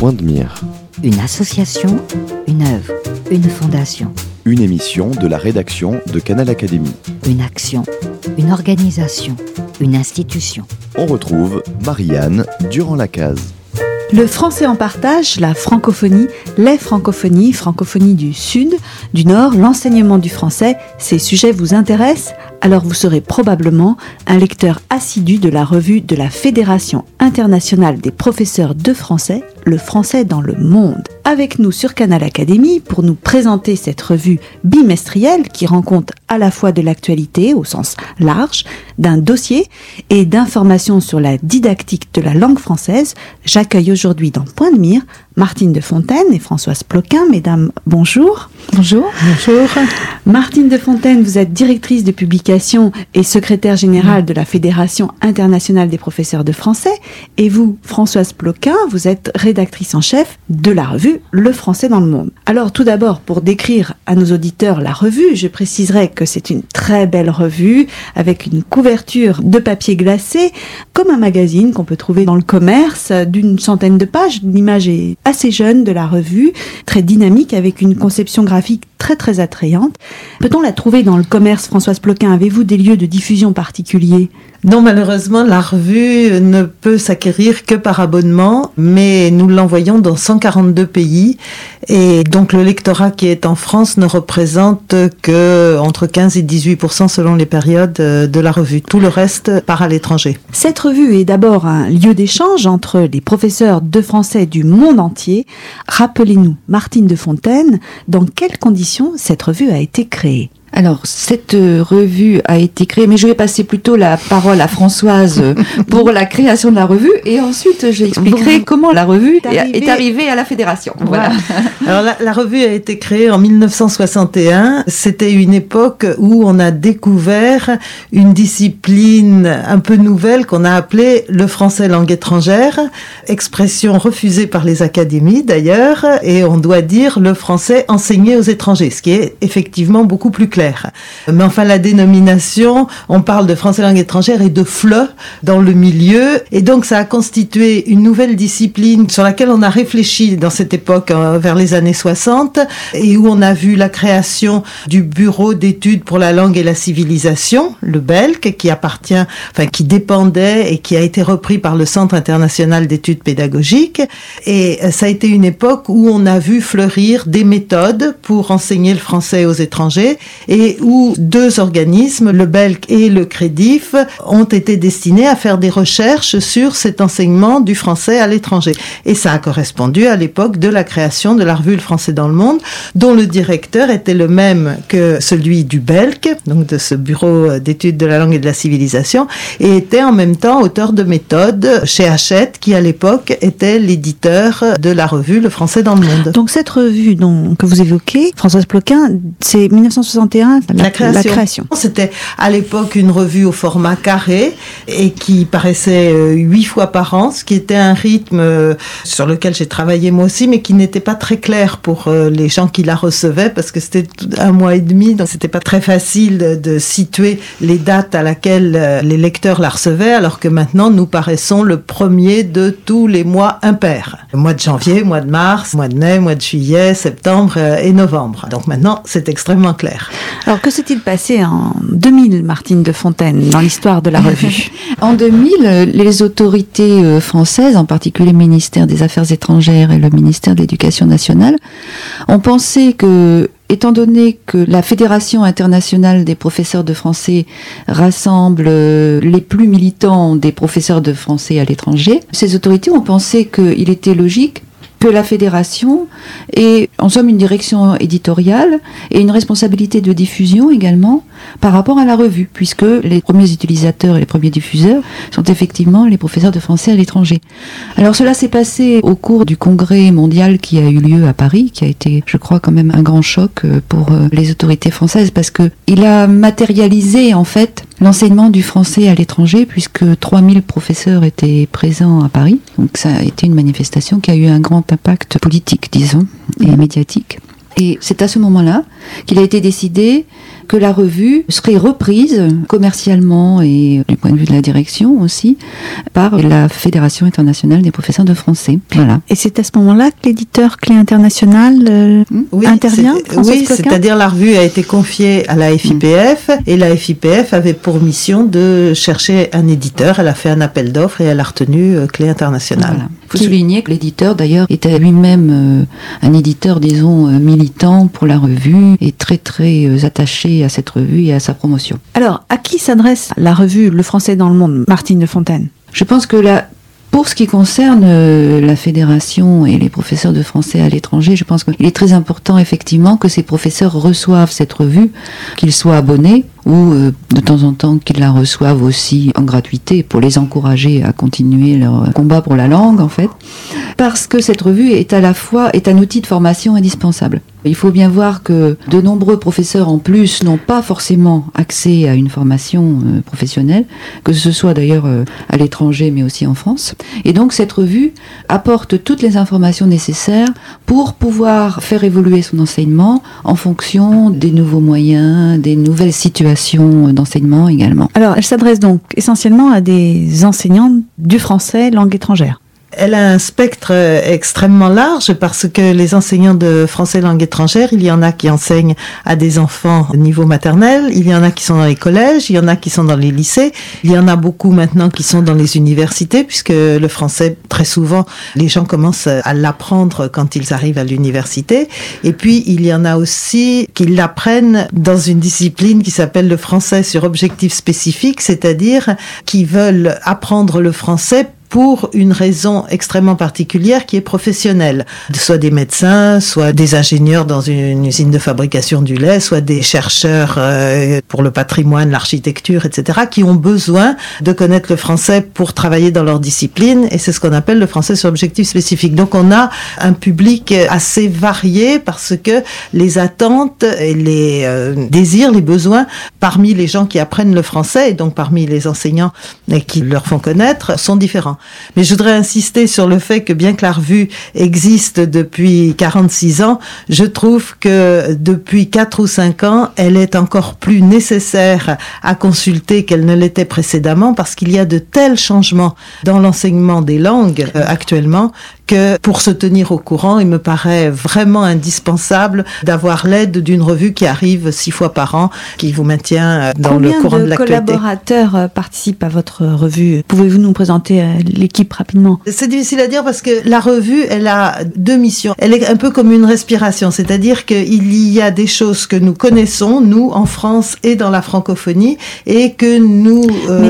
Point de mire. Une association, une œuvre, une fondation. Une émission de la rédaction de Canal Académie. Une action, une organisation, une institution. On retrouve Marianne Durand-Lacaze. Le français en partage, la francophonie, les francophonies, francophonie du Sud, du Nord, l'enseignement du français, ces sujets vous intéressent ? Alors vous serez probablement un lecteur assidu de la revue de la Fédération internationale des professeurs de français, Le français dans le monde. Avec nous sur Canal Académie pour nous présenter cette revue bimestrielle qui rend compte à la fois de l'actualité au sens large, d'un dossier et d'informations sur la didactique de la langue française, j'accueille aujourd'hui dans Point de mire Martine de Fontaine et Françoise Ploquin. Mesdames, bonjour. Bonjour. Bonjour. Martine de Fontaine, vous êtes directrice de publication et secrétaire générale de la Fédération internationale des professeurs de français. Et vous, Françoise Ploquin, vous êtes rédactrice en chef de la revue Le français dans le monde. Alors tout d'abord, pour décrire à nos auditeurs la revue, je préciserai que c'est une très belle revue avec une couverture de papier glacé, comme un magazine qu'on peut trouver dans le commerce, d'une centaine de pages. L'image est assez jeune de la revue, très dynamique, avec une conception graphique très attrayante. Peut-on la trouver dans le commerce, Françoise Ploquin? Avez-vous des lieux de diffusion particuliers? Non, malheureusement, la revue ne peut s'acquérir que par abonnement, mais nous l'envoyons dans 142 pays. Et donc, le lectorat qui est en France ne représente que entre 15 et 18% selon les périodes de la revue. Tout le reste part à l'étranger. Cette revue est d'abord un lieu d'échange entre les professeurs de français du monde entier. Rappelez-nous, Martine de Fontaine, dans quelles conditions cette revue a été créée? Alors, cette revue a été créée, mais je vais passer plutôt la parole à Françoise pour la création de la revue, et ensuite j'expliquerai comment la revue est arrivée à la Fédération. Voilà. Alors, la revue a été créée en 1961. C'était une époque où on a découvert une discipline un peu nouvelle qu'on a appelée le français langue étrangère, expression refusée par les académies d'ailleurs, et on doit dire le français enseigné aux étrangers, ce qui est effectivement beaucoup plus clair. Mais enfin, la dénomination, on parle de français langue étrangère et de FLE dans le milieu. Et donc, ça a constitué une nouvelle discipline sur laquelle on a réfléchi dans cette époque, vers les années 60, et où on a vu la création du Bureau d'études pour la langue et la civilisation, le BELC, qui dépendait et qui a été repris par le Centre international d'études pédagogiques. Et ça a été une époque où on a vu fleurir des méthodes pour enseigner le français aux étrangers, et où deux organismes, le BELC et le CREDIF, ont été destinés à faire des recherches sur cet enseignement du français à l'étranger. Et ça a correspondu à l'époque de la création de la revue Le français dans le monde, dont le directeur était le même que celui du BELC, donc de ce bureau d'études de la langue et de la civilisation, et était en même temps auteur de méthodes chez Hachette, qui à l'époque était l'éditeur de la revue Le français dans le monde. Donc cette revue que vous évoquez, Françoise Ploquin, c'est 1961, la création. C'était à l'époque une revue au format carré et qui paraissait 8 fois par an, ce qui était un rythme sur lequel j'ai travaillé moi aussi, mais qui n'était pas très clair pour les gens qui la recevaient, parce que c'était 1 mois et demi, donc c'était pas très facile de situer les dates à laquelle les lecteurs la recevaient, alors que maintenant nous paraissons le premier de tous les mois impairs. Le mois de janvier, mois de mars, mois de mai, mois de juillet, septembre et novembre. Donc maintenant c'est extrêmement clair. Alors, que s'est-il passé en 2000, Martine de Fontaine, dans l'histoire de la revue? En 2000, les autorités françaises, en particulier le ministère des Affaires étrangères et le ministère de l'Éducation nationale, ont pensé que, étant donné que la Fédération internationale des professeurs de français rassemble les plus militants des professeurs de français à l'étranger, ces autorités ont pensé qu'il était logique que la fédération ait en somme une direction éditoriale et une responsabilité de diffusion également par rapport à la revue, puisque les premiers utilisateurs et les premiers diffuseurs sont effectivement les professeurs de français à l'étranger. Alors cela s'est passé au cours du congrès mondial qui a eu lieu à Paris, qui a été, je crois, quand même un grand choc pour les autorités françaises, parce que il a matérialisé en fait l'enseignement du français à l'étranger, puisque 3000 professeurs étaient présents à Paris. Donc ça a été une manifestation qui a eu un grand impact politique, disons, et médiatique. Et c'est à ce moment-là qu'il a été décidé que la revue serait reprise commercialement et du point de vue de la direction aussi par la Fédération internationale des professeurs de français. Voilà. Et c'est à ce moment-là que l'éditeur Clé International intervient, Oui, c'est-à-dire la revue a été confiée à la FIPF et la FIPF avait pour mission de chercher un éditeur. Elle a fait un appel d'offres et elle a retenu Clé International. Voilà. Il faut souligner que l'éditeur d'ailleurs était lui-même un éditeur, disons, militant pour la revue et très très attaché à cette revue et à sa promotion. Alors, à qui s'adresse la revue Le Français dans le Monde, Martine de Fontaine? Je pense que pour ce qui concerne la fédération et les professeurs de français à l'étranger, je pense qu'il est très important effectivement que ces professeurs reçoivent cette revue, qu'ils soient abonnés ou de temps en temps qu'ils la reçoivent aussi en gratuité pour les encourager à continuer leur combat pour la langue en fait, parce que cette revue est à la fois un outil de formation indispensable. Il faut bien voir que de nombreux professeurs en plus n'ont pas forcément accès à une formation professionnelle, que ce soit d'ailleurs à l'étranger mais aussi en France. Et donc cette revue apporte toutes les informations nécessaires pour pouvoir faire évoluer son enseignement en fonction des nouveaux moyens, des nouvelles situations d'enseignement également. Alors elle s'adresse donc essentiellement à des enseignants du français langue étrangère. Elle a un spectre extrêmement large parce que les enseignants de français langue étrangère, il y en a qui enseignent à des enfants au niveau maternel, il y en a qui sont dans les collèges, il y en a qui sont dans les lycées, il y en a beaucoup maintenant qui sont dans les universités puisque le français, très souvent, les gens commencent à l'apprendre quand ils arrivent à l'université. Et puis, il y en a aussi qui l'apprennent dans une discipline qui s'appelle le français sur objectif spécifique, c'est-à-dire qui veulent apprendre le français pour une raison extrêmement particulière qui est professionnelle. Soit des médecins, soit des ingénieurs dans une usine de fabrication du lait, soit des chercheurs pour le patrimoine, l'architecture, etc., qui ont besoin de connaître le français pour travailler dans leur discipline, et c'est ce qu'on appelle le français sur objectif spécifique. Donc on a un public assez varié parce que les attentes et les désirs, les besoins parmi les gens qui apprennent le français, et donc parmi les enseignants qui leur font connaître, sont différents. Mais je voudrais insister sur le fait que bien que la revue existe depuis 46 ans, je trouve que depuis 4 ou 5 ans, elle est encore plus nécessaire à consulter qu'elle ne l'était précédemment parce qu'il y a de tels changements dans l'enseignement des langues actuellement que pour se tenir au courant, il me paraît vraiment indispensable d'avoir l'aide d'une revue qui arrive 6 fois par an, qui vous maintient dans le courant de l'actualité. Combien de collaborateurs participent à votre revue? Pouvez-vous nous présenter l'équipe rapidement? C'est difficile à dire parce que la revue, elle a 2 missions. Elle est un peu comme une respiration, c'est-à-dire qu'il y a des choses que nous connaissons, nous, en France et dans la francophonie, et que nous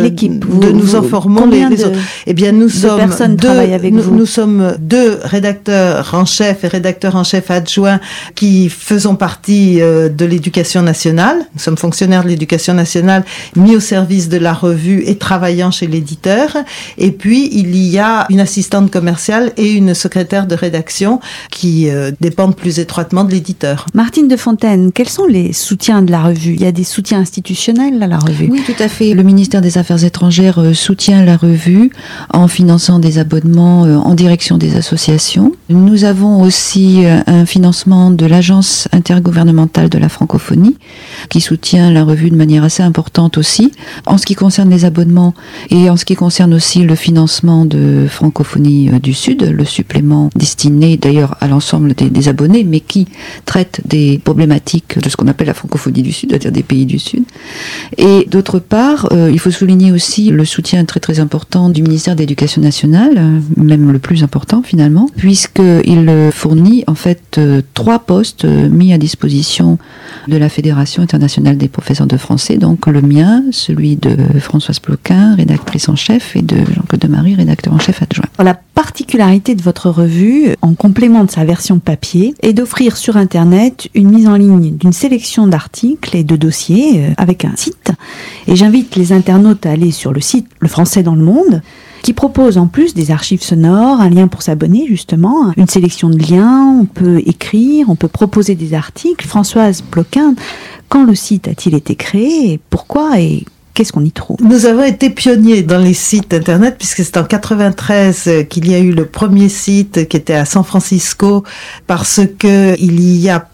nous informons les autres. Eh bien, nous sommes nous sommes 2 rédacteurs en chef et rédacteurs en chef adjoints qui faisons partie de l'éducation nationale. Nous sommes fonctionnaires de l'éducation nationale mis au service de la revue et travaillant chez l'éditeur. Et puis, il y a une assistante commerciale et une secrétaire de rédaction qui dépendent plus étroitement de l'éditeur. Martine de Fontaine, quels sont les soutiens de la revue? Il y a des soutiens institutionnels à la revue? Oui, tout à fait. Le ministère des Affaires étrangères soutient la revue en finançant des abonnements en direction des associations. Nous avons aussi un financement de l'Agence intergouvernementale de la francophonie qui soutient la revue de manière assez importante aussi. En ce qui concerne les abonnements et en ce qui concerne aussi le financement de Francophonie du Sud, le supplément destiné d'ailleurs à l'ensemble des abonnés, mais qui traite des problématiques de ce qu'on appelle la francophonie du Sud, c'est-à-dire des pays du Sud. Et d'autre part, il faut souligner aussi le soutien très très important du ministère de l'Éducation nationale, même le plus important finalement, puisqu'il fournit en fait 3 postes mis à disposition de la Fédération internationale des professeurs de français, donc le mien, celui de Françoise Ploquin, rédactrice en chef, et de Jean-Claude Demary, rédacteur en chef adjoint. La particularité de votre revue, en complément de sa version papier, est d'offrir sur Internet une mise en ligne d'une sélection d'articles et de dossiers avec un site. Et j'invite les internautes à aller sur le site Le Français dans le Monde, qui propose en plus des archives sonores, un lien pour s'abonner justement, une sélection de liens, on peut écrire, on peut proposer des articles. Françoise Ploquin, quand le site a-t-il été créé et pourquoi et qu'est-ce qu'on y trouve? Nous avons été pionniers dans les sites internet puisque c'est en 93 qu'il y a eu le premier site qui était à San Francisco parce que il y a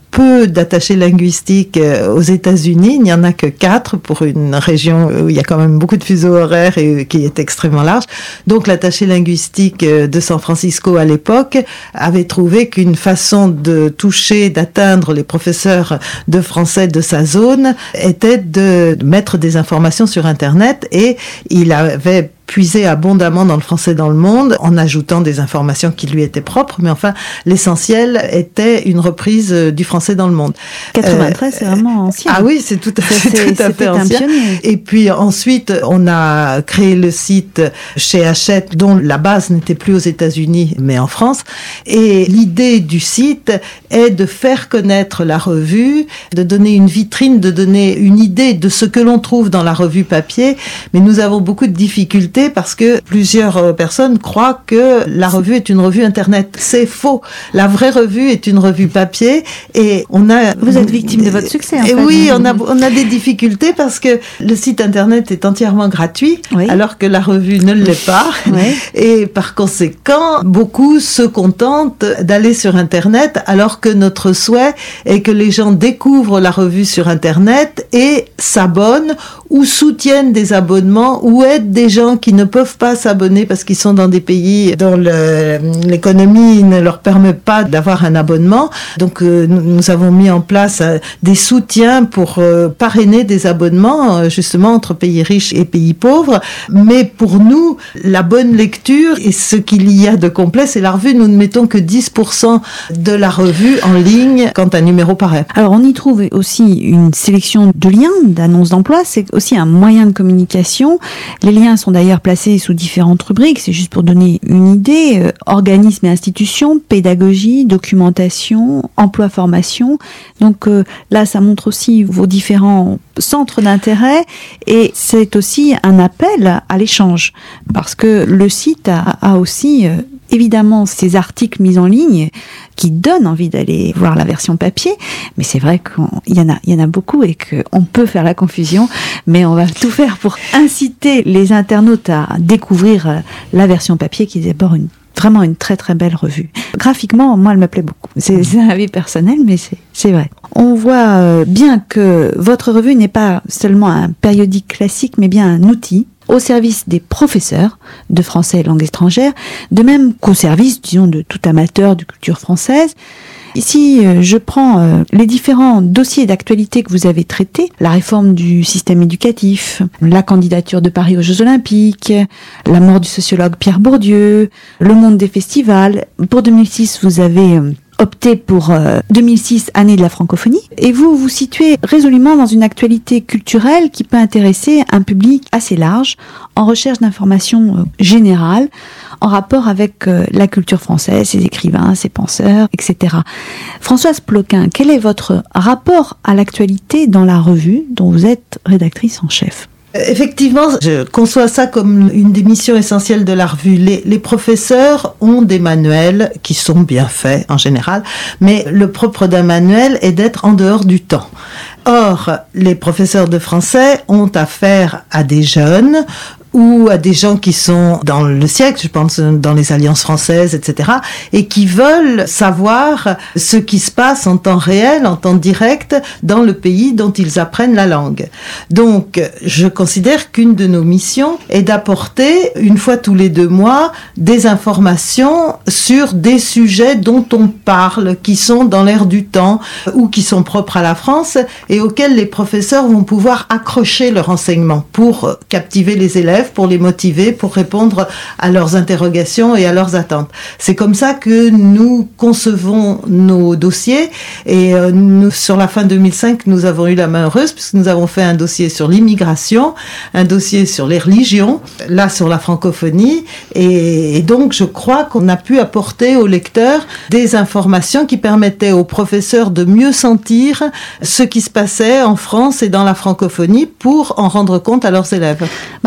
peu d'attachés linguistiques aux États-Unis. Il n'y en a que 4 pour une région où il y a quand même beaucoup de fuseaux horaires et qui est extrêmement large. Donc l'attaché linguistique de San Francisco à l'époque avait trouvé qu'une façon de toucher, d'atteindre les professeurs de français de sa zone était de mettre des informations sur Internet, et il avait puisé abondamment dans le français dans le monde en ajoutant des informations qui lui étaient propres, mais enfin l'essentiel était une reprise du français dans le monde. 93, c'est vraiment ancien. Ah oui, c'est tout à fait ancien. Et puis ensuite, on a créé le site chez Hachette, dont la base n'était plus aux États-Unis, mais en France. Et l'idée du site est de faire connaître la revue, de donner une vitrine, de donner une idée de ce que l'on trouve dans la revue papier. Mais nous avons beaucoup de difficultés parce que plusieurs personnes croient que la revue est une revue Internet. C'est faux. La vraie revue est une revue papier, et on a... Vous êtes victime de votre succès, en fait. Oui, on a des difficultés parce que le site Internet est entièrement gratuit, oui, alors que la revue ne l'est pas. Oui. Et par conséquent, beaucoup se contentent d'aller sur Internet, alors que notre souhait est que les gens découvrent la revue sur Internet et s'abonnent ou soutiennent des abonnements ou aident des gens qui ne peuvent pas s'abonner parce qu'ils sont dans des pays dont l'économie ne leur permet pas d'avoir un abonnement. Donc nous avons mis en place des soutiens pour parrainer des abonnements justement entre pays riches et pays pauvres. Mais pour nous, la bonne lecture et ce qu'il y a de complet, c'est la revue. Nous ne mettons que 10% de la revue en ligne quand un numéro paraît. Alors on y trouve aussi une sélection de liens, d'annonces d'emploi. C'est aussi un moyen de communication. Les liens sont d'ailleurs placés sous différentes rubriques. C'est juste pour donner une idée. Organismes et institutions, pédagogie, documentation, emploi-formation. Donc là, ça montre aussi vos différents centres d'intérêt, et c'est aussi un appel à l'échange, parce que le site a aussi évidemment ces articles mis en ligne qui donnent envie d'aller voir la version papier, mais c'est vrai qu'il y en a beaucoup et qu'on peut faire la confusion, mais on va tout faire pour inciter les internautes à découvrir la version papier, qui est d'abord vraiment une très très belle revue. Graphiquement, moi, elle me plaît beaucoup. C'est un avis personnel, mais c'est vrai. On voit bien que votre revue n'est pas seulement un périodique classique, mais bien un outil au service des professeurs de français et langue étrangère, de même qu'au service, disons, de tout amateur de culture française. Ici, je prends les différents dossiers d'actualité que vous avez traités, la réforme du système éducatif, la candidature de Paris aux Jeux Olympiques, la mort du sociologue Pierre Bourdieu, le monde des festivals. Pour 2006, vous avez opté pour 2006, année de la francophonie, et vous vous situez résolument dans une actualité culturelle qui peut intéresser un public assez large, en recherche d'informations générales, en rapport avec la culture française, ses écrivains, ses penseurs, etc. Françoise Ploquin, quel est votre rapport à l'actualité dans la revue dont vous êtes rédactrice en chef ? Effectivement, je conçois ça comme une des missions essentielles de la revue. Les professeurs ont des manuels qui sont bien faits en général, mais le propre d'un manuel est d'être en dehors du temps. Or, les professeurs de français ont affaire à des jeunes ou à des gens qui sont dans le siècle, je pense dans les alliances françaises, etc., et qui veulent savoir ce qui se passe en temps réel, en temps direct, dans le pays dont ils apprennent la langue. Donc, je considère qu'une de nos missions est d'apporter, une fois tous les 2 mois, des informations sur des sujets dont on parle, qui sont dans l'air du temps, ou qui sont propres à la France, et auxquels les professeurs vont pouvoir accrocher leur enseignement pour captiver les élèves, pour les motiver, pour répondre à leurs interrogations et à leurs attentes. C'est comme ça que nous concevons nos dossiers, et nous, sur la fin 2005, nous avons eu la main heureuse puisque nous avons fait un dossier sur l'immigration, un dossier sur les religions, là sur la francophonie, et donc je crois qu'on a pu apporter aux lecteurs des informations qui permettaient aux professeurs de mieux sentir ce qui se passait en France et dans la francophonie pour en rendre compte à leurs élèves. Martine de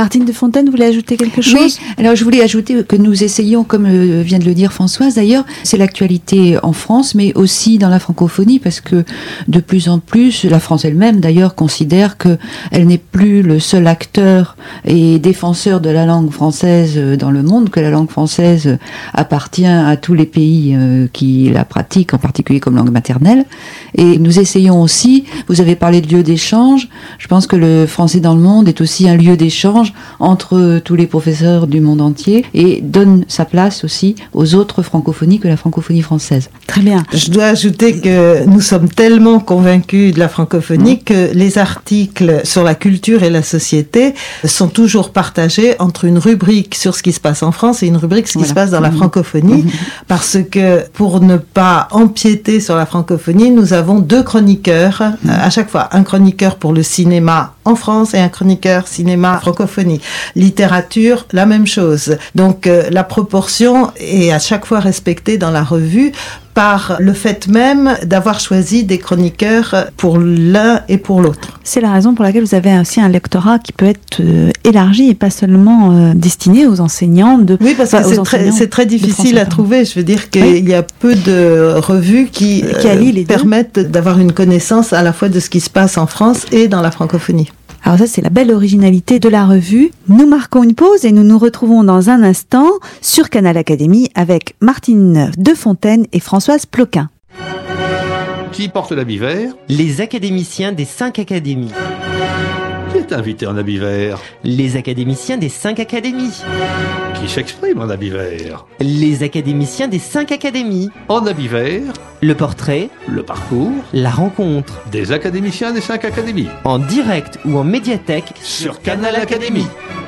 Fontaine, vous voulez ajouter quelque chose? Oui, alors je voulais ajouter que nous essayons, comme vient de le dire Françoise d'ailleurs, c'est l'actualité en France, mais aussi dans la francophonie, parce que de plus en plus, la France elle-même d'ailleurs considère qu'elle n'est plus le seul acteur et défenseur de la langue française dans le monde, que la langue française appartient à tous les pays qui la pratiquent, en particulier comme langue maternelle. Et nous essayons aussi, vous avez parlé de lieu d'échange, je pense que le français dans le monde est aussi un lieu d'échange entre tous les professeurs du monde entier et donne sa place aussi aux autres francophonies que la francophonie française. Très bien. Je dois ajouter que nous sommes tellement convaincus de la francophonie que les articles sur la culture et la société sont toujours partagés entre une rubrique sur ce qui se passe en France et une rubrique sur ce qui se passe dans la francophonie, parce que pour ne pas empiéter sur la francophonie, nous avons 2 chroniqueurs, à chaque fois un chroniqueur pour le cinéma en France et un chroniqueur cinéma francophonie. Littérature, la même chose. Donc la proportion est à chaque fois respectée dans la revue par le fait même d'avoir choisi des chroniqueurs pour l'un et pour l'autre. C'est la raison pour laquelle vous avez aussi un lectorat qui peut être élargi et pas seulement destiné aux enseignants. Oui, parce que c'est très difficile à trouver. Je veux dire qu'il y a peu de revues qui permettent d'avoir une connaissance à la fois de ce qui se passe en France et dans la francophonie. Alors ça, c'est la belle originalité de la revue. Nous marquons une pause et nous nous retrouvons dans un instant sur Canal Académie avec Martine de Fontaine et Françoise Ploquin. Qui porte l'habit vert? Les académiciens des 5 académies. Qui est invité en habit vert? Les académiciens des 5 académies. Qui s'exprime en habit vert? Les académiciens des 5 académies. En habit vert, Le portrait, le parcours la rencontre. des académiciens des 5 académies. En direct ou en médiathèque Sur Canal Académie.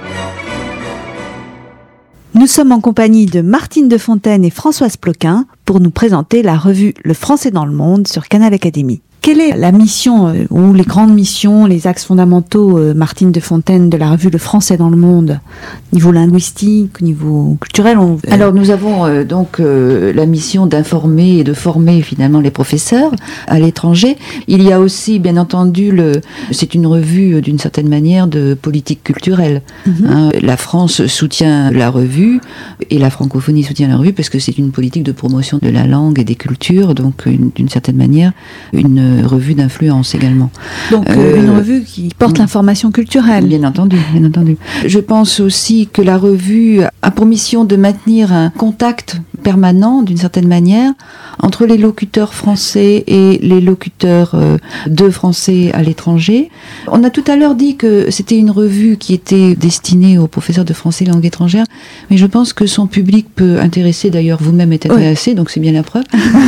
Nous sommes en compagnie de Martine de Fontaine et Françoise Ploquin pour nous présenter la revue Le Français dans le monde sur Canal Académie. Quelle est la mission ou les grandes missions, les axes fondamentaux, Martine de Fontaine, de la revue Le Français dans le monde, niveau linguistique, niveau culturel? Alors nous avons donc la mission d'informer et de former finalement les professeurs à l'étranger. Il y a aussi bien entendu c'est une revue d'une certaine manière de politique culturelle. La France soutient la revue et la francophonie soutient la revue parce que c'est une politique de promotion de la langue et des cultures, donc d'une certaine manière une revue d'influence également. Donc une revue qui porte l'information culturelle. Bien entendu, bien entendu. Je pense aussi que la revue a pour mission de maintenir un contact permanent, d'une certaine manière, entre les locuteurs français et les locuteurs de français à l'étranger. On a tout à l'heure dit que c'était une revue qui était destinée aux professeurs de français langue étrangère, mais je pense que son public peut intéresser, d'ailleurs vous-même êtes intéressé, donc c'est bien la preuve.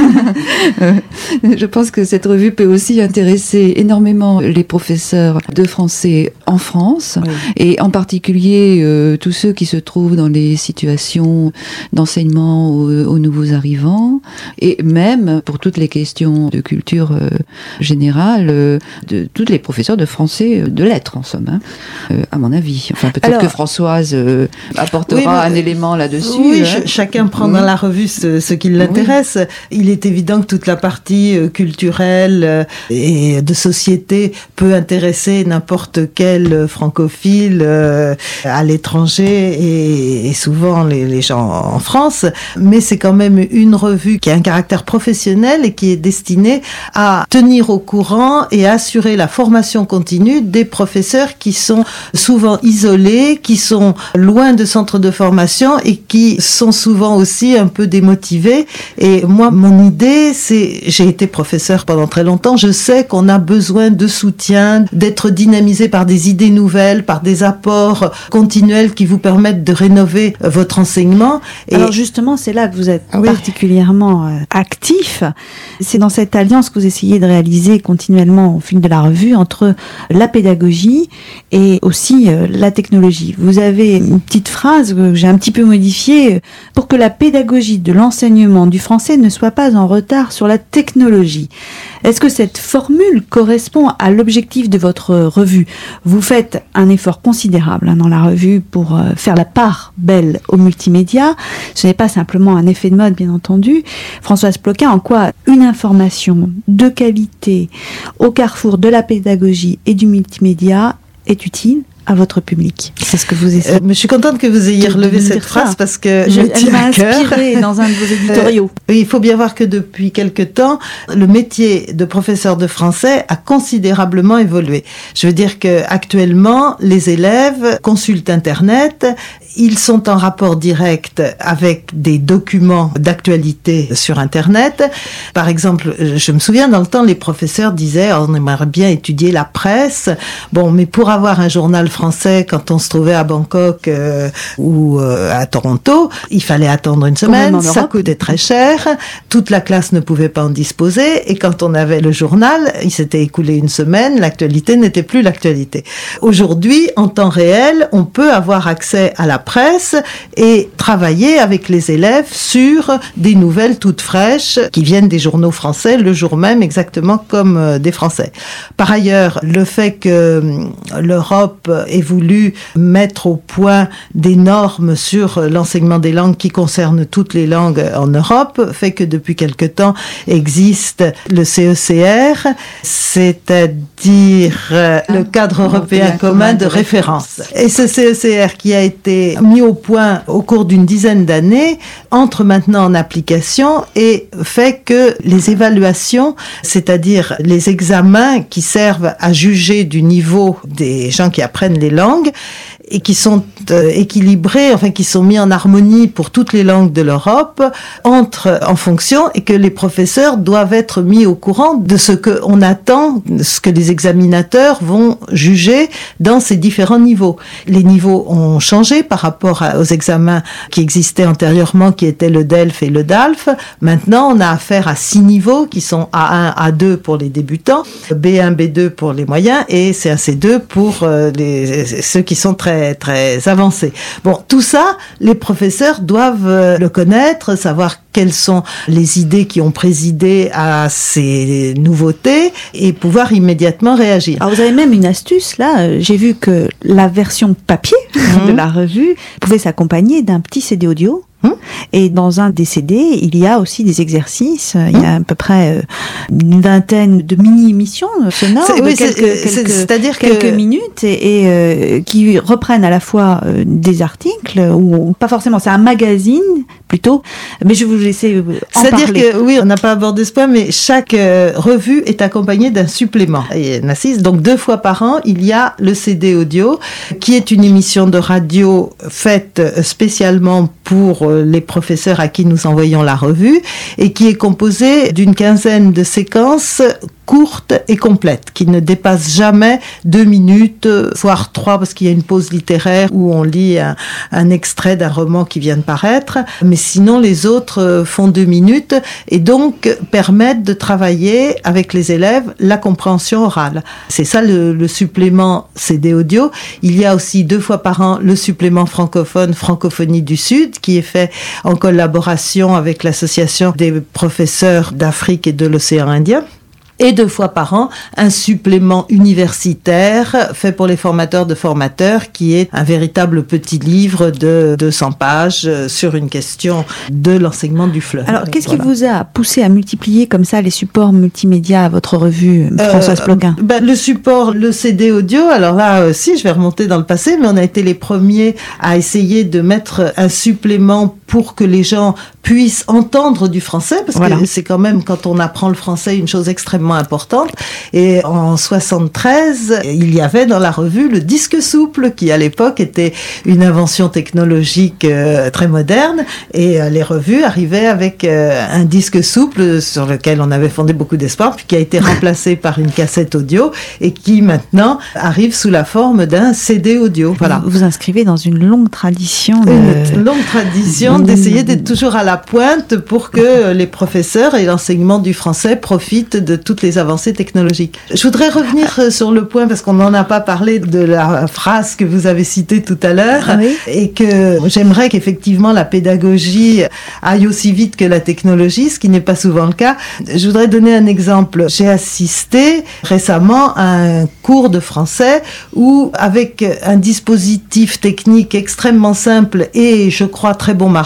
Je pense que cette revue peut aussi intéresser énormément les professeurs de français en France, et en particulier tous ceux qui se trouvent dans les situations d'enseignement aux nouveaux arrivants, et même pour toutes les questions de culture générale, de tous les professeurs de français de lettres, en somme, à mon avis. Enfin, peut-être que Françoise apportera un élément là-dessus. Oui, chacun prend dans la revue ce qui l'intéresse. Il est évident que toute la partie culturelle et de société peut intéresser n'importe quel francophile à l'étranger et souvent les gens en France, mais c'est quand même une revue qui a un caractère professionnel et qui est destinée à tenir au courant et à assurer la formation continue des professeurs qui sont souvent isolés, qui sont loin de centres de formation et qui sont souvent aussi un peu démotivés. Et moi, mon idée, j'ai été professeur pendant très longtemps, je sais qu'on a besoin de soutien, d'être dynamisé par des idées nouvelles, par des apports continuels qui vous permettent de rénover votre enseignement. Et alors justement, c'est là que vous êtes particulièrement actif. C'est dans cette alliance que vous essayez de réaliser continuellement au fil de la revue entre la pédagogie et aussi la technologie. Vous avez une petite phrase que j'ai un petit peu modifiée pour que la pédagogie de l'enseignement du français ne soit pas en retard sur la technologie. Est-ce que cette formule correspond à l'objectif de votre revue? Vous faites un effort considérable dans la revue pour faire la part belle au multimédia. Ce n'est pas simplement un effet de mode, bien entendu. Françoise Ploquin, en quoi une information de qualité au carrefour de la pédagogie et du multimédia est utile? à votre public. C'est ce que vous essayez. Mais je suis contente que vous ayez relevé cette phrase parce que elle m'a inspirée dans un de vos éditoriaux. Il faut bien voir que depuis quelque temps, le métier de professeur de français a considérablement évolué. Je veux dire que actuellement, les élèves consultent Internet, ils sont en rapport direct avec des documents d'actualité sur Internet. Par exemple, je me souviens, dans le temps, les professeurs disaient on aimerait bien étudier la presse. Bon, mais pour avoir un journal français, quand on se trouvait à Bangkok ou à Toronto, il fallait attendre une semaine, ça coûtait très cher, toute la classe ne pouvait pas en disposer, et quand on avait le journal, il s'était écoulé une semaine, l'actualité n'était plus l'actualité. Aujourd'hui, en temps réel, on peut avoir accès à la presse et travailler avec les élèves sur des nouvelles toutes fraîches qui viennent des journaux français le jour même, exactement comme des Français. Par ailleurs, le fait que l'Europe ait voulu mettre au point des normes sur l'enseignement des langues qui concernent toutes les langues en Europe fait que depuis quelque temps existe le CECR, c'est-à-dire le cadre européen commun de référence. Et ce CECR qui a été mis au point au cours d'une dizaine d'années entre maintenant en application et fait que les évaluations, c'est-à-dire les examens qui servent à juger du niveau des gens qui apprennent les langues et qui sont équilibrés, enfin qui sont mis en harmonie pour toutes les langues de l'Europe, entrent en fonction et que les professeurs doivent être mis au courant de ce qu'on attend, ce que les examinateurs vont juger dans ces différents niveaux. Les niveaux ont changé par rapport aux examens qui existaient antérieurement, qui étaient le DELF et le DALF. Maintenant, on a affaire à 6 niveaux qui sont A1, A2 pour les débutants, B1, B2 pour les moyens et C1, C2 pour ceux qui sont très avancés. Bon, tout ça, les professeurs doivent le connaître, savoir quelles sont les idées qui ont présidé à ces nouveautés et pouvoir immédiatement réagir. Alors vous avez même une astuce là, j'ai vu que la version papier de la revue pouvait s'accompagner d'un petit CD audio. Et dans un des CD, il y a aussi des exercices. Il y a à peu près une vingtaine de mini-émissions sonores de quelques minutes et qui reprennent à la fois des articles ou pas forcément. C'est un magazine plutôt. Mais je vais vous laisser en parler. C'est-à-dire que oui, on n'a pas abordé ce point, mais chaque revue est accompagnée d'un supplément. Et donc 2 fois par an, il y a le CD audio, qui est une émission de radio faite spécialement pour les professeurs à qui nous envoyons la revue et qui est composée d'une quinzaine de séquences courtes et complètes, qui ne dépassent jamais 2 minutes, voire 3, parce qu'il y a une pause littéraire où on lit un extrait d'un roman qui vient de paraître, mais sinon les autres font 2 minutes et donc permettent de travailler avec les élèves la compréhension orale. C'est ça le supplément CD audio. Il y a aussi 2 fois par an le supplément francophone Francophonie du Sud, qui est fait en collaboration avec l'association des professeurs d'Afrique et de l'océan Indien. Et 2 fois par an, un supplément universitaire fait pour les formateurs de formateurs, qui est un véritable petit livre de 200 pages sur une question de l'enseignement du FLE. Alors, qu'est-ce qui vous a poussé à multiplier comme ça les supports multimédia à votre revue, Françoise Ploquin ? Le support, le CD audio, alors là aussi, je vais remonter dans le passé, mais on a été les premiers à essayer de mettre un supplément pour que les gens puissent entendre du français, parce que c'est quand même, quand on apprend le français, une chose extrêmement importante. Et en 73, il y avait dans la revue le disque souple, qui à l'époque était une invention technologique très moderne, et les revues arrivaient avec un disque souple sur lequel on avait fondé beaucoup d'espoir, puis qui a été remplacé par une cassette audio, et qui maintenant arrive sous la forme d'un CD audio. Voilà. Vous inscrivez dans une longue tradition. Une longue tradition d'essayer d'être toujours à la pointe pour que les professeurs et l'enseignement du français profitent de toutes les avancées technologiques. Je voudrais revenir sur le point, parce qu'on n'en a pas parlé, de la phrase que vous avez citée tout à l'heure, et que j'aimerais qu'effectivement la pédagogie aille aussi vite que la technologie, ce qui n'est pas souvent le cas. Je voudrais donner un exemple. J'ai assisté récemment à un cours de français où, avec un dispositif technique extrêmement simple et, je crois, très bon marché,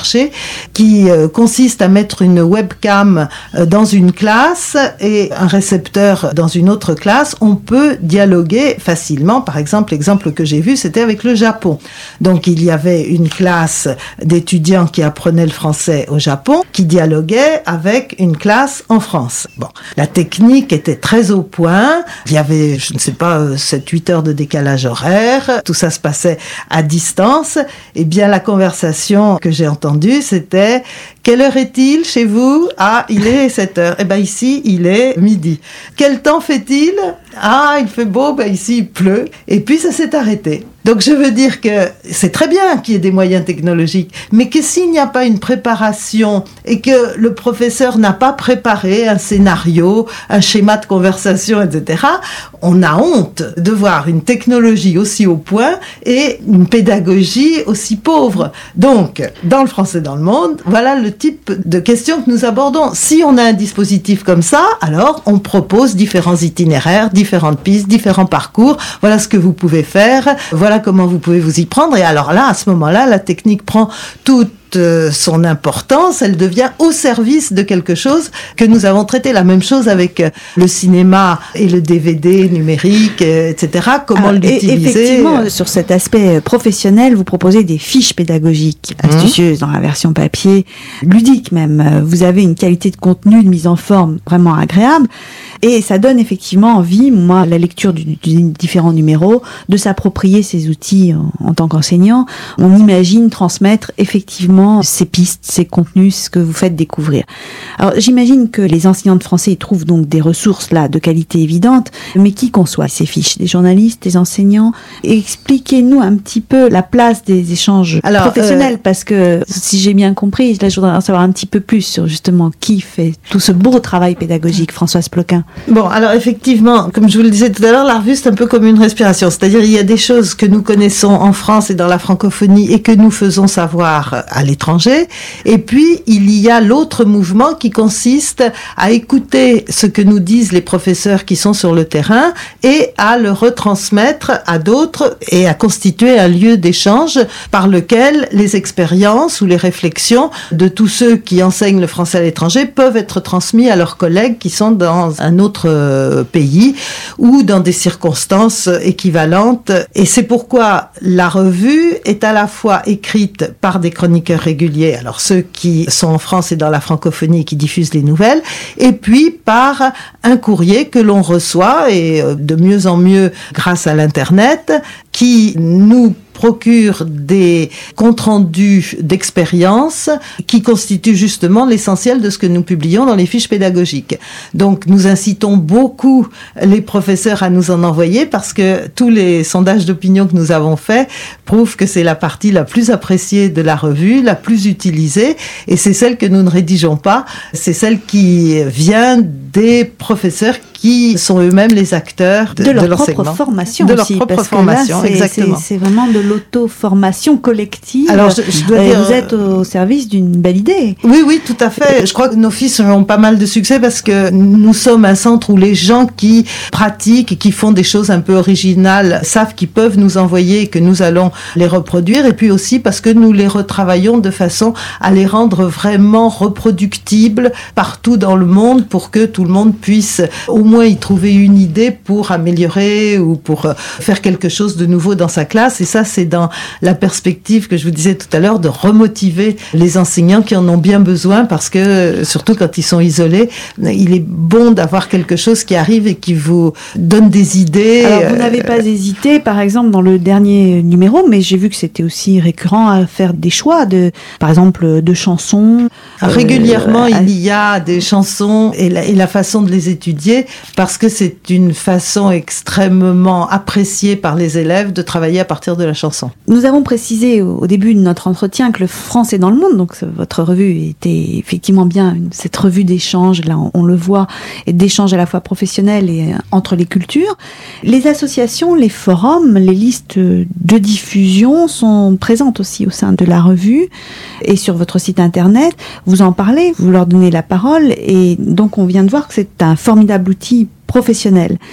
marché, qui consiste à mettre une webcam dans une classe et un récepteur dans une autre classe. On peut dialoguer facilement. Par exemple, l'exemple que j'ai vu, c'était avec le Japon. Donc, il y avait une classe d'étudiants qui apprenaient le français au Japon, qui dialoguaient avec une classe en France. Bon, la technique était très au point. Il y avait, je ne sais pas, 7-8 heures de décalage horaire. Tout ça se passait à distance. Eh bien, la conversation que j'ai entendue, c'était « Quelle heure est-il chez vous ?»« Ah, il est 7 heures. » Eh bien, ici, il est midi. « Quel temps fait-il ?»« Ah, il fait beau. Ben, ici, il pleut. » Et puis, ça s'est arrêté. Donc, je veux dire que c'est très bien qu'il y ait des moyens technologiques, mais que s'il n'y a pas une préparation et que le professeur n'a pas préparé un scénario, un schéma de conversation, etc., on a honte de voir une technologie aussi au point et une pédagogie aussi pauvre. Donc, dans le français dans le monde, voilà le type de questions que nous abordons. Si on a un dispositif comme ça, alors on propose différents itinéraires, différentes pistes, différents parcours. Voilà ce que vous pouvez faire. Voilà comment vous pouvez vous y prendre. Et alors là, à ce moment-là, la technique prend toute son importance, elle devient au service de quelque chose que nous avons traité. La même chose avec le cinéma et le DVD numérique, etc. Comment l'utiliser. Effectivement, sur cet aspect professionnel, vous proposez des fiches pédagogiques astucieuses dans la version papier, ludiques même. Vous avez une qualité de contenu, de mise en forme vraiment agréable. Et ça donne effectivement envie, moi, la lecture du différents numéros, de s'approprier ces outils en tant qu'enseignant. On imagine transmettre effectivement ces pistes, ces contenus, ce que vous faites découvrir. Alors, j'imagine que les enseignants de français trouvent donc des ressources là de qualité évidente, mais qui conçoit ces fiches? Des journalistes, des enseignants? Expliquez-nous un petit peu la place des échanges professionnels, parce que si j'ai bien compris, là, je voudrais en savoir un petit peu plus sur justement qui fait tout ce beau travail pédagogique. Françoise Ploquin. Bon, alors effectivement, comme je vous le disais tout à l'heure, la revue c'est un peu comme une respiration, c'est-à-dire il y a des choses que nous connaissons en France et dans la francophonie et que nous faisons savoir à l'étranger, et puis il y a l'autre mouvement qui consiste à écouter ce que nous disent les professeurs qui sont sur le terrain et à le retransmettre à d'autres et à constituer un lieu d'échange par lequel les expériences ou les réflexions de tous ceux qui enseignent le français à l'étranger peuvent être transmis à leurs collègues qui sont dans un autre pays ou dans des circonstances équivalentes. Et c'est pourquoi la revue est à la fois écrite par des chroniqueurs réguliers, alors ceux qui sont en France et dans la francophonie qui diffusent les nouvelles, et puis par un courrier que l'on reçoit, et de mieux en mieux grâce à l'Internet, qui nous procure des comptes rendus d'expérience qui constituent justement l'essentiel de ce que nous publions dans les fiches pédagogiques. Donc nous incitons beaucoup les professeurs à nous en envoyer parce que tous les sondages d'opinion que nous avons faits prouvent que c'est la partie la plus appréciée de la revue, la plus utilisée, et c'est celle que nous ne rédigeons pas, c'est celle qui vient des professeurs qui sont eux-mêmes les acteurs de leur l'enseignement. Propre formation de aussi, leur propre parce formation, que là, exactement. C'est vraiment de l'auto-formation collective. Alors, je dois dire, vous êtes au service d'une belle idée. Oui, tout à fait. Je crois que nos fils ont pas mal de succès parce que nous sommes un centre où les gens qui pratiquent et qui font des choses un peu originales savent qu'ils peuvent nous envoyer et que nous allons les reproduire. Et puis aussi parce que nous les retravaillons de façon à les rendre vraiment reproductibles partout dans le monde pour que tout le monde puisse au moins y trouver une idée pour améliorer ou pour faire quelque chose de nouveau dans sa classe. Et ça, c'est dans la perspective que je vous disais tout à l'heure de remotiver les enseignants qui en ont bien besoin parce que, surtout quand ils sont isolés, il est bon d'avoir quelque chose qui arrive et qui vous donne des idées. Alors, vous n'avez pas hésité, par exemple, dans le dernier numéro, mais j'ai vu que c'était aussi récurrent à faire des choix, par exemple, de chansons. Régulièrement, il y a des chansons et la façon de les étudier parce que c'est une façon extrêmement appréciée par les élèves de travailler à partir de la chanson. Nous avons précisé au début de notre entretien que le français dans le monde, donc votre revue était effectivement bien cette revue d'échange, là on le voit, et d'échange à la fois professionnel et entre les cultures. Les associations, les forums, les listes de diffusion sont présentes aussi au sein de la revue et sur votre site internet. Vous en parlez, vous leur donnez la parole et donc on vient de voir que c'est un formidable outil professionnel.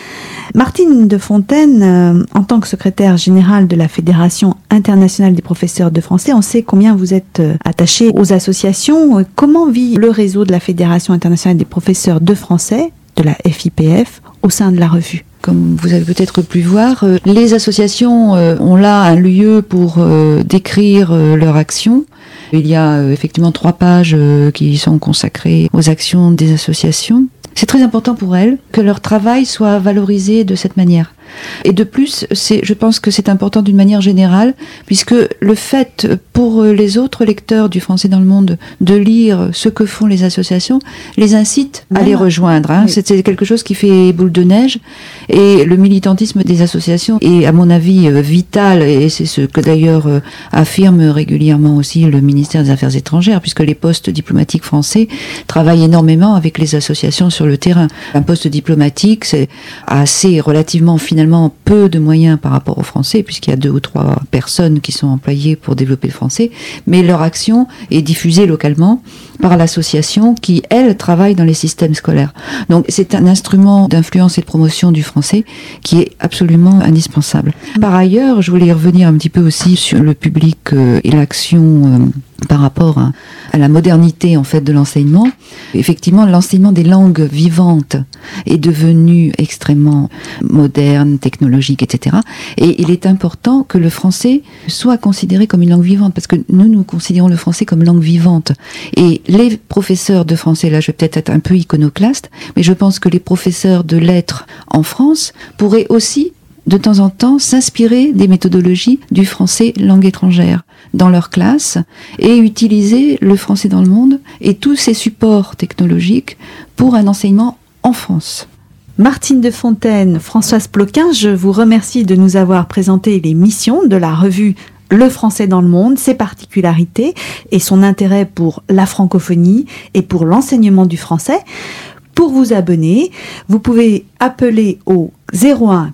Martine de Fontaine, en tant que secrétaire générale de la Fédération internationale des professeurs de français, on sait combien vous êtes attachée aux associations. Comment vit le réseau de la Fédération internationale des professeurs de français, de la FIPF, au sein de la revue? Comme vous avez peut-être pu voir, les associations ont là un lieu pour décrire leur action. Il y a effectivement 3 pages qui sont consacrées aux actions des associations. C'est très important pour elles que leur travail soit valorisé de cette manière. Et de plus, je pense que c'est important d'une manière générale, puisque le fait pour les autres lecteurs du français dans le monde de lire ce que font les associations les incite à les rejoindre. Oui. C'est quelque chose qui fait boule de neige, et le militantisme des associations est, à mon avis, vital, et c'est ce que d'ailleurs affirme régulièrement aussi le ministère des Affaires étrangères, puisque les postes diplomatiques français travaillent énormément avec les associations sur le terrain. Un poste diplomatique, c'est assez relativement finalement peu de moyens par rapport aux Français, puisqu'il y a 2 ou 3 personnes qui sont employées pour développer le français, mais leur action est diffusée localement par l'association qui, elle, travaille dans les systèmes scolaires. Donc c'est un instrument d'influence et de promotion du français qui est absolument indispensable. Par ailleurs, je voulais revenir un petit peu aussi sur le public et l'action par rapport à la modernité en fait de l'enseignement. Effectivement, l'enseignement des langues vivantes est devenu extrêmement moderne, technologique, etc. Et il est important que le français soit considéré comme une langue vivante, parce que nous considérons le français comme langue vivante. Et les professeurs de français, là je vais peut-être être un peu iconoclaste, mais je pense que les professeurs de lettres en France pourraient aussi de temps en temps s'inspirer des méthodologies du français langue étrangère dans leur classe et utiliser le français dans le monde et tous ces supports technologiques pour un enseignement en France. Martine de Fontaine, Françoise Ploquin, je vous remercie de nous avoir présenté les missions de la revue Le français dans le monde, ses particularités et son intérêt pour la francophonie et pour l'enseignement du français. Pour vous abonner, vous pouvez appeler au 01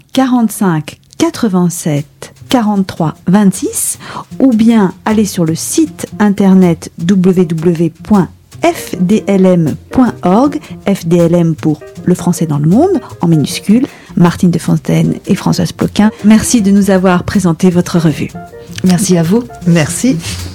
45 87 43 26 ou bien aller sur le site internet www.fdlm.org, FDLM pour Le français dans le monde, en minuscule. Martine de Fontaine et Françoise Ploquin, merci de nous avoir présenté votre revue. Merci à vous. Merci.